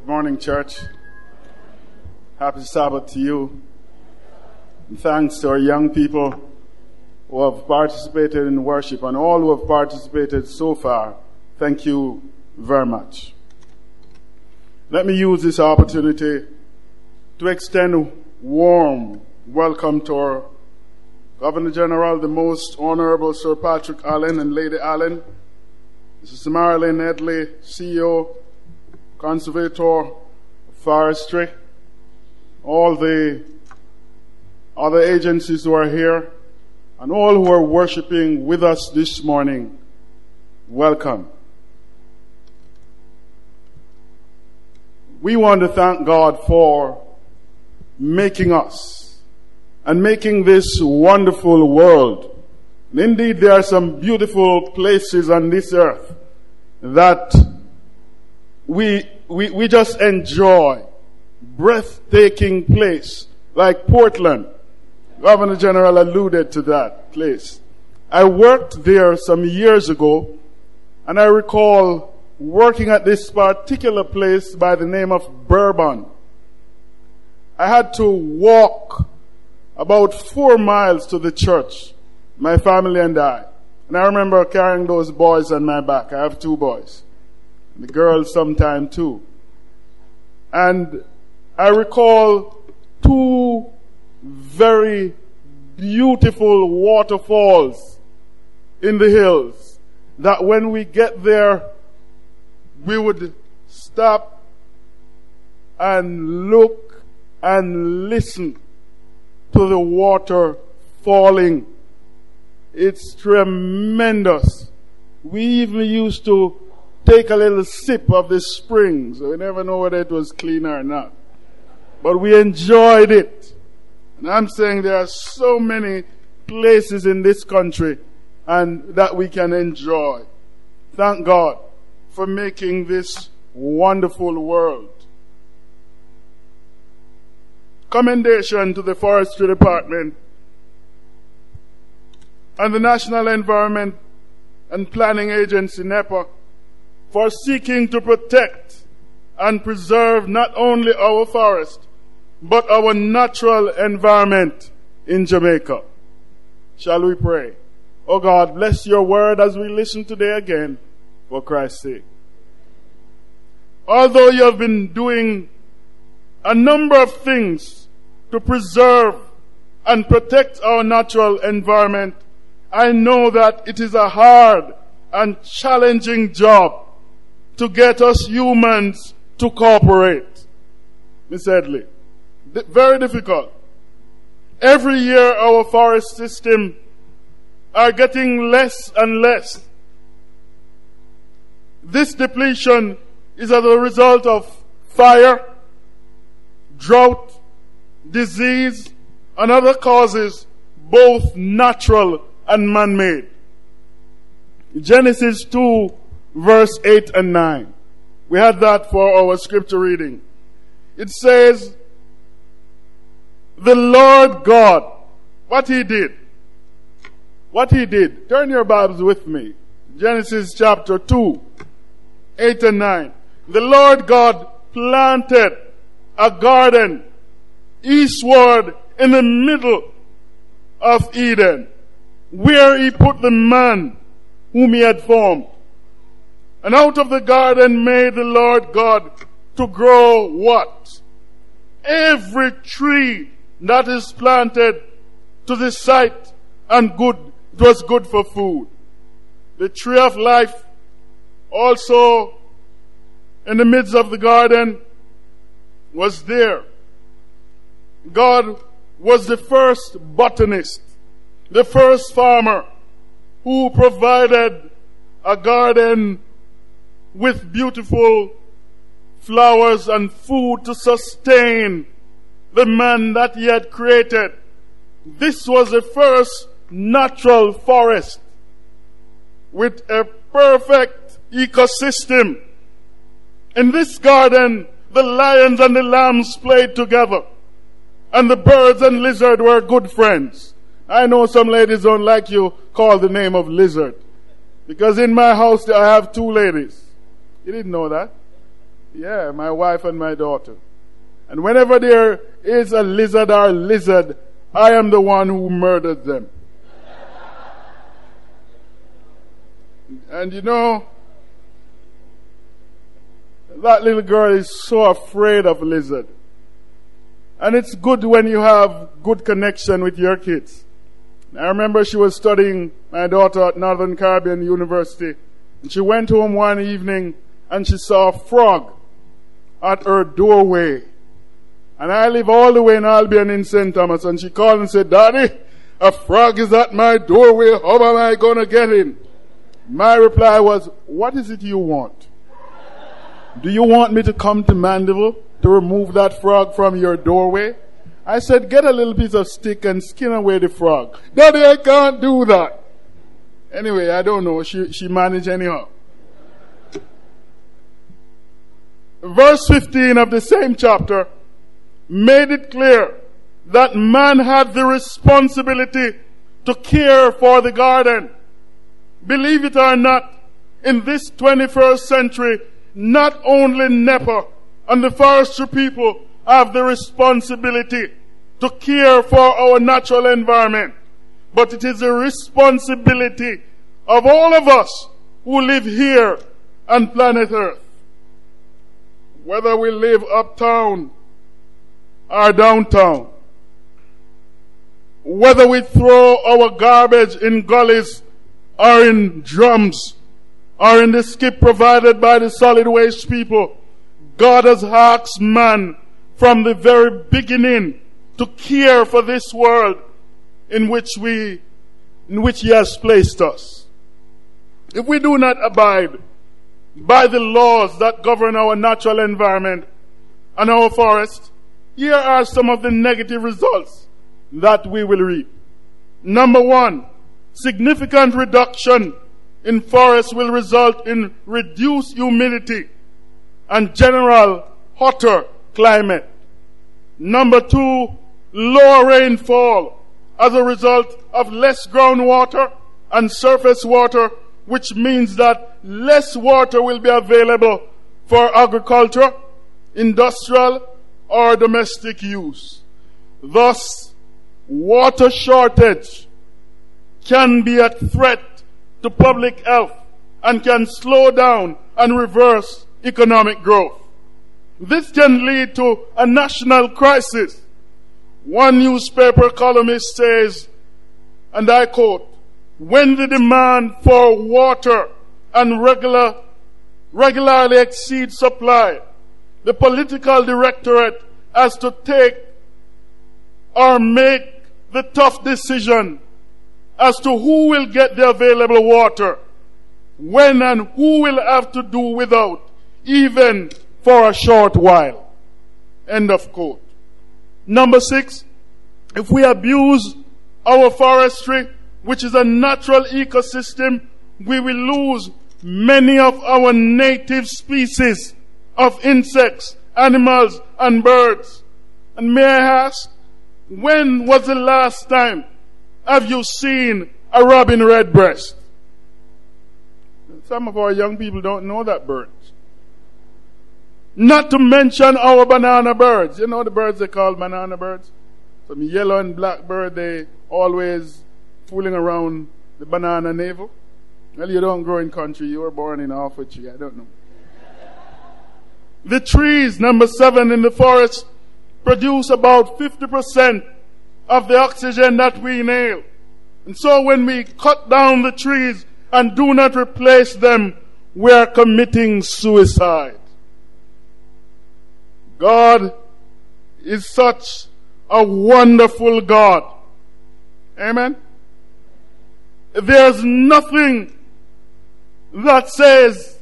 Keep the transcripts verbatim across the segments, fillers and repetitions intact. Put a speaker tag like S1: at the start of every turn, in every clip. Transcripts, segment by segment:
S1: Morning, church. Happy Sabbath to you. And thanks to our young people who have participated in worship and all who have participated so far. Thank you very much. Let me use this opportunity to extend a warm welcome to our Governor General, the Most Honorable Sir Patrick Allen and Lady Allen, Missus Marilyn Edley, C E O, Conservator of Forestry, all the other agencies who are here, and all who are worshiping with us this morning. Welcome. We want to thank God for making us and making this wonderful world. And indeed, there are some beautiful places on this earth that we, we, we just enjoy. Breathtaking place like Portland. Governor General alluded to that place. I worked there some years ago, and I recall working at this particular place by the name of Bourbon. I had to walk about four miles to the church, my family and I. And I remember carrying those boys on my back. I have two boys. And the girls sometime too. And I recall two very beautiful waterfalls in the hills that when we get there, we would stop and look and listen to the water falling. It's tremendous. We even used to take a little sip of the spring, so we never know whether it was clean or not. But we enjoyed it. And I'm saying there are so many places in this country and that we can enjoy. Thank God for making this wonderful world. Commendation to the Forestry Department and the National Environment and Planning Agency, NEPA, for seeking to protect and preserve not only our forest, but our natural environment in Jamaica. Shall we pray? Oh God, bless your word as we listen today again, for Christ's sake. Although you have been doing a number of things to preserve and protect our natural environment, I know that it is a hard and challenging job to get us humans to cooperate. Miss Edley, D- very difficult. Every year our forest system are getting less and less. This depletion is as a result of fire, drought, disease, and other causes, both natural and man-made. Genesis two, verse eight and nine. We had that for our scripture reading. It says, the Lord God, what he did, what he did. Turn your Bibles with me. Genesis chapter two, eight and nine. The Lord God planted a garden eastward in the middle of Eden, where he put the man whom he had formed. And out of the garden made the Lord God to grow what? Every tree that is planted to the sight and good, it was good for food. The tree of life also in the midst of the garden was there. God was the first botanist, the first farmer who provided a garden with beautiful flowers and food to sustain the man that he had created. This was the first natural forest with a perfect ecosystem. In this garden, the lions and the lambs played together, and the birds and lizard were good friends. I know some ladies don't like you call the name of lizard, because in my house I have two ladies. You didn't know that? Yeah, my wife and my daughter. And whenever there is a lizard or a lizard, I am the one who murdered them. And you know, that little girl is so afraid of lizard. And it's good when you have good connection with your kids. I remember she was studying, my daughter, at Northern Caribbean University. And she went home one evening and she saw a frog at her doorway. And I live all the way in Albion in Saint Thomas. And she called and said, Daddy, a frog is at my doorway. How am I going to get in? My reply was, what is it you want? Do you want me to come to Mandeville to remove that frog from your doorway? I said, get a little piece of stick and skin away the frog. Daddy, I can't do that. Anyway, I don't know. She, she managed anyhow. Verse fifteen of the same chapter made it clear that man had the responsibility to care for the garden. Believe it or not, in this twenty-first century, not only NEPA and the forestry people have the responsibility to care for our natural environment, but it is the responsibility of all of us who live here on planet Earth. Whether we live uptown or downtown, whether we throw our garbage in gullies or in drums or in the skip provided by the solid waste people, God has asked man from the very beginning to care for this world in which we, in which He has placed us. If we do not abide by the laws that govern our natural environment and our forests, here are some of the negative results that we will reap. Number one, significant reduction in forests will result in reduced humidity and general hotter climate. Number two, lower rainfall as a result of less groundwater and surface water, which means that less water will be available for agriculture, industrial, or domestic use. Thus, water shortage can be a threat to public health and can slow down and reverse economic growth. This can lead to a national crisis. One newspaper columnist says, and I quote, when the demand for water and regular, regularly exceeds supply, the political directorate has to take or make the tough decision as to who will get the available water, when and who will have to do without, even for a short while. End of quote. Number six, if we abuse our forestry, which is a natural ecosystem, we will lose many of our native species of insects, animals, and birds. And may I ask, when was the last time have you seen a robin redbreast? Some of our young people don't know that bird. Not to mention our banana birds. You know the birds they call banana birds? Some yellow and black bird, they always fooling around the banana navel. Well, you don't grow in country. You were born in half a tree. I don't know. The trees, number seven, in the forest produce about fifty percent of the oxygen that we inhale. And so when we cut down the trees and do not replace them, we are committing suicide. God is such a wonderful God. Amen? There's nothing that says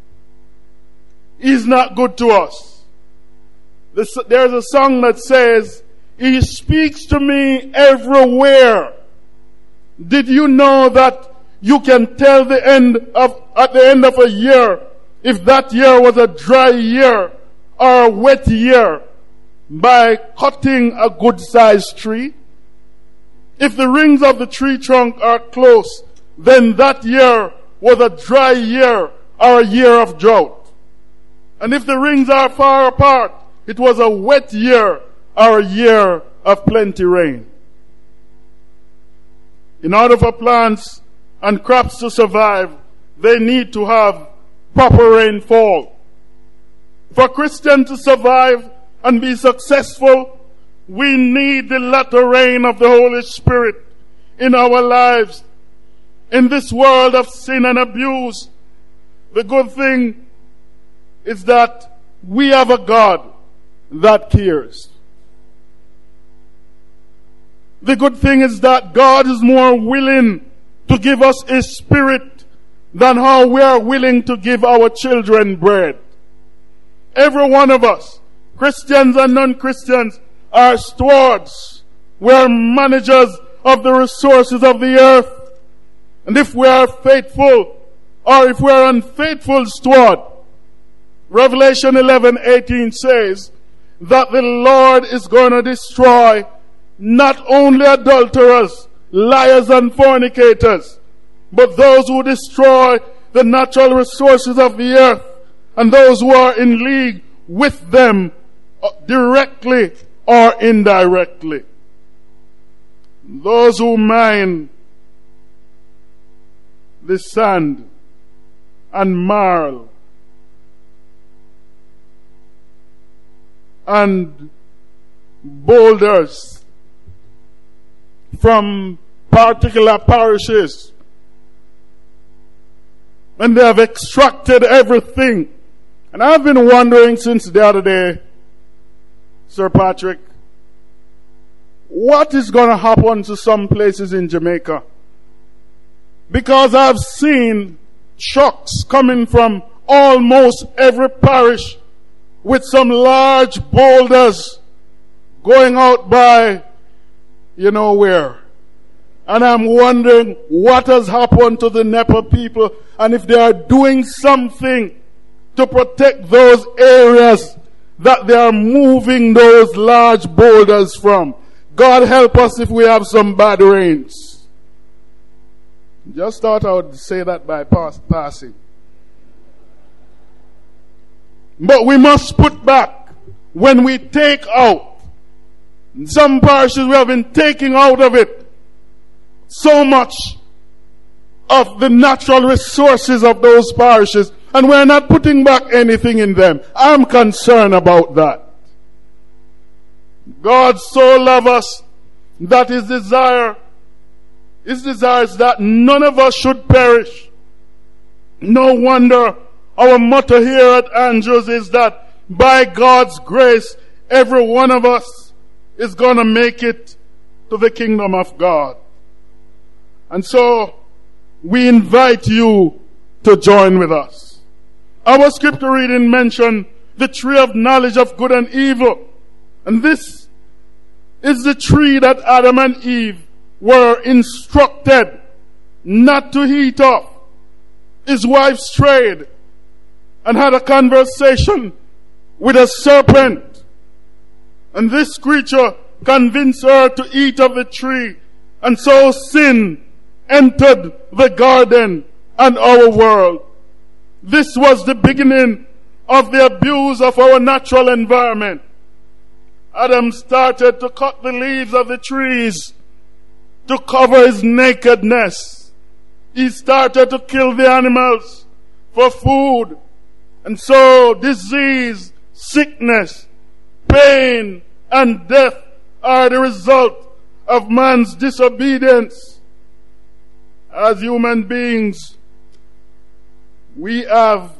S1: He's not good to us. There's a song that says, He speaks to me everywhere. Did you know that you can tell the end of, at the end of a year, if that year was a dry year or a wet year, by cutting a good sized tree? If the rings of the tree trunk are close, then that year was a dry year or a year of drought. And if the rings are far apart, it was a wet year or a year of plenty rain. In order for plants and crops to survive, they need to have proper rainfall. For Christians to survive and be successful, we need the latter rain of the Holy Spirit in our lives. In this world of sin and abuse, the good thing is that we have a God that cares. The good thing is that God is more willing to give us His Spirit than how we are willing to give our children bread. Every one of us, Christians and non-Christians, are stewards. We are managers of the resources of the earth. And if we are faithful, or if we are unfaithful steward, Revelation eleven eighteen says that the Lord is going to destroy not only adulterers, liars and fornicators, but those who destroy the natural resources of the earth and those who are in league with them directly or indirectly. Those who mine the sand and marl and boulders from particular parishes, and they have extracted everything. And I've been wondering since the other day, Sir Patrick, what is going to happen to some places in Jamaica? Because I've seen trucks coming from almost every parish with some large boulders going out by you know where. And I'm wondering what has happened to the Nepa people and if they are doing something to protect those areas that they are moving those large boulders from. God help us if we have some bad rains. Just thought I would say that by pass, passing. But we must put back when we take out. In some parishes we have been taking out of it so much of the natural resources of those parishes, and we're not putting back anything in them. I'm concerned about that. God so loves us that his desire, his desire is that none of us should perish. No wonder our motto here at Andrews is that by God's grace, every one of us is going to make it to the kingdom of God. And so, we invite you to join with us. Our scripture reading mentioned the tree of knowledge of good and evil. And this is the tree that Adam and Eve were instructed not to eat of. His wife strayed and had a conversation with a serpent. And this creature convinced her to eat of the tree. And so sin entered the garden and our world. This was the beginning of the abuse of our natural environment. Adam started to cut the leaves of the trees to cover his nakedness. He started to kill the animals for food. And so disease, sickness, pain, and death are the result of man's disobedience. As human beings, we have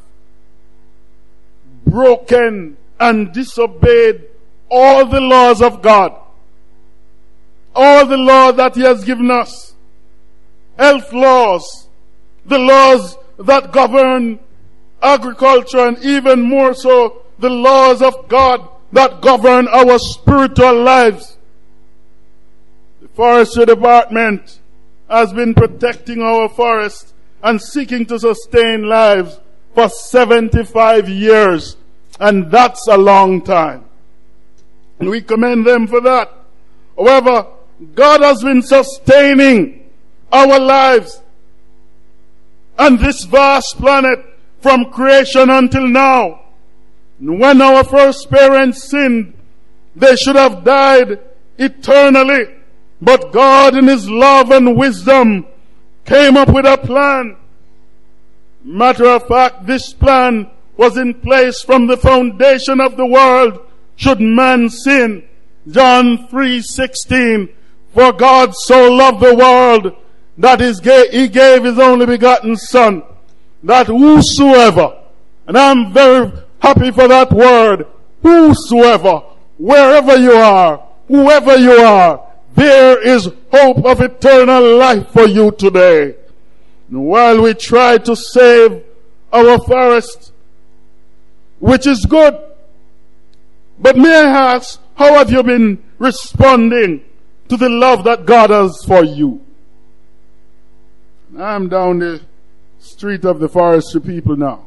S1: broken and disobeyed all the laws of God. All the laws that he has given us. Health laws, the laws that govern agriculture, and even more so, the laws of God that govern our spiritual lives. The Forestry Department has been protecting our forests and seeking to sustain lives for seventy-five years. And that's a long time. And we commend them for that. However, God has been sustaining our lives and this vast planet from creation until now. When our first parents sinned, they should have died eternally. But God in His love and wisdom came up with a plan. Matter of fact, this plan was in place from the foundation of the world should man sin. John three sixteen. For God so loved the world that He gave His only begotten Son, that whosoever, and I'm very happy for that word, whosoever, wherever you are, whoever you are, there is hope of eternal life for you today. And while we try to save our forest, which is good, but may I ask, how have you been responding to the love that God has for you? I'm down the street of the forestry people now.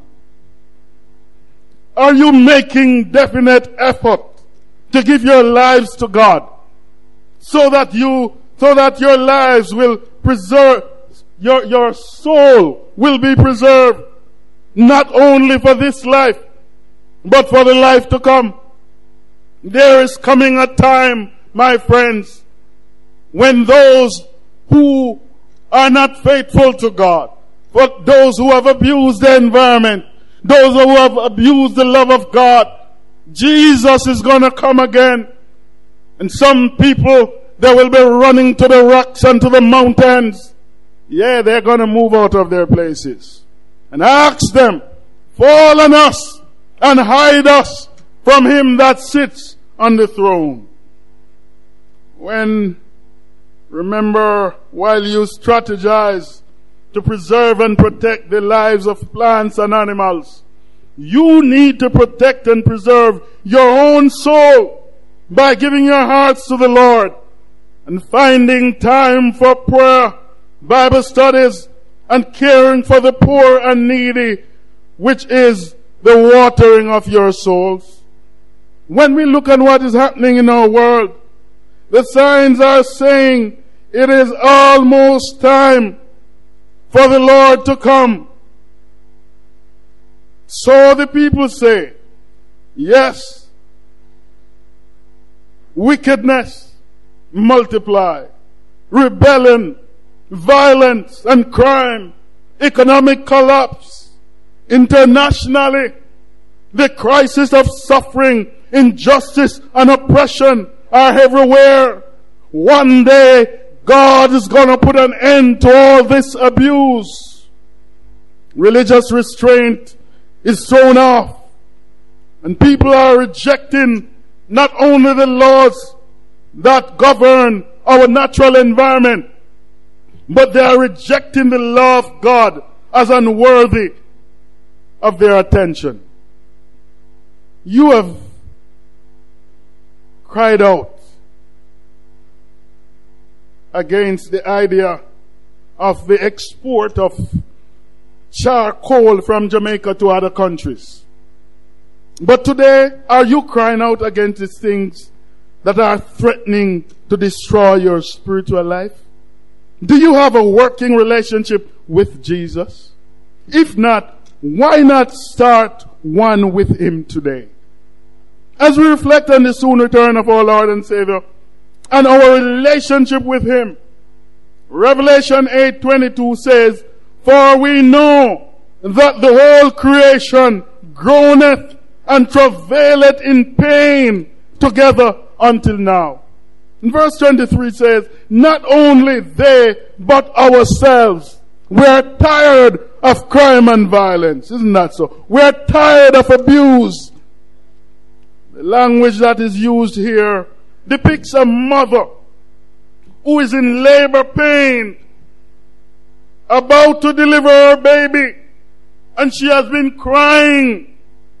S1: Are you making definite effort to give your lives to God so that you, so that your lives will preserve, your, your soul will be preserved not only for this life, but for the life to come? There is coming a time, my friends, when those who are not faithful to God, but those who have abused the environment, those who have abused the love of God, Jesus is going to come again. And some people, they will be running to the rocks and to the mountains. Yeah, they're going to move out of their places. And ask them, fall on us and hide us from Him that sits on the throne. When, remember, while you strategize to preserve and protect the lives of plants and animals, you need to protect and preserve your own soul by giving your hearts to the Lord and finding time for prayer, Bible studies, and caring for the poor and needy, which is the watering of your souls. When we look at what is happening in our world, the signs are saying it is almost time for the Lord to come. So the people say, yes, wickedness multiply, rebellion, violence and crime, economic collapse, internationally, the crisis of suffering, injustice and oppression are everywhere. One day, God is going to put an end to all this abuse. Religious restraint is thrown off, and people are rejecting not only the laws that govern our natural environment, but they are rejecting the law of God as unworthy of their attention. You have cried out against the idea of the export of charcoal from Jamaica to other countries. But today, are you crying out against these things that are threatening to destroy your spiritual life? Do you have a working relationship with Jesus? If not, why not start one with Him today? As we reflect on the soon return of our Lord and Savior and our relationship with Him, Revelation eight twenty-two says, for we know that the whole creation groaneth and travaileth in pain together until now. And verse twenty-three says, not only they, but ourselves. We are tired of crime and violence. Isn't that so? We are tired of abuse. The language that is used here depicts a mother who is in labor pain, about to deliver her baby, and she has been crying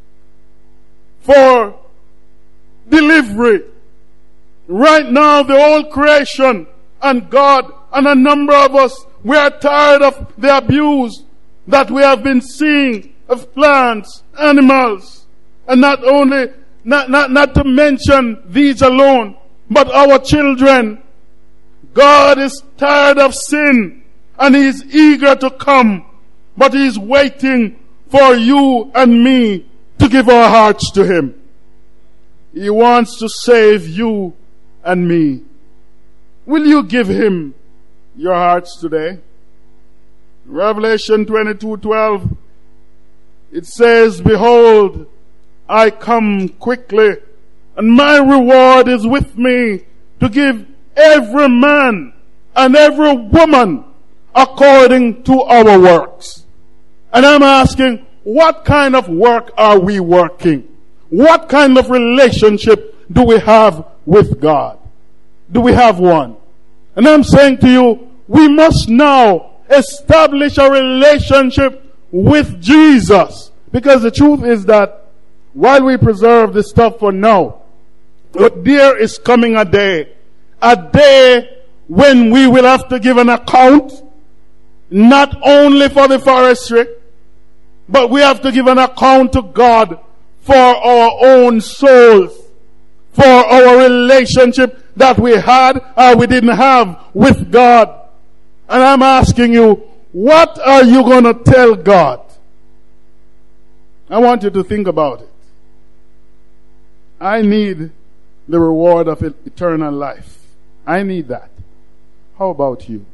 S1: for delivery. Right now, the whole creation and God and a number of us, we are tired of the abuse that we have been seeing of plants, animals, and not only, not, not, not to mention these alone, but our children. God is tired of sin and He is eager to come, but He is waiting for you and me to give our hearts to Him. He wants to save you and me. Will you give Him your hearts today? Revelation twenty-two twelve, it says, "Behold, I come quickly, and my reward is with me to give every man and every woman according to our works." And I'm asking, what kind of work are we working? What kind of relationship do we have with God? Do we have one? And I'm saying to you, we must now establish a relationship with Jesus. Because the truth is that while we preserve this stuff for now, but there is coming a day, a day when we will have to give an account, not only for the forestry, but we have to give an account to God for our own souls, for our relationship that we had or we didn't have with God. And I'm asking you, what are you going to tell God? I want you to think about it. I need the reward of eternal life. I need that. How about you?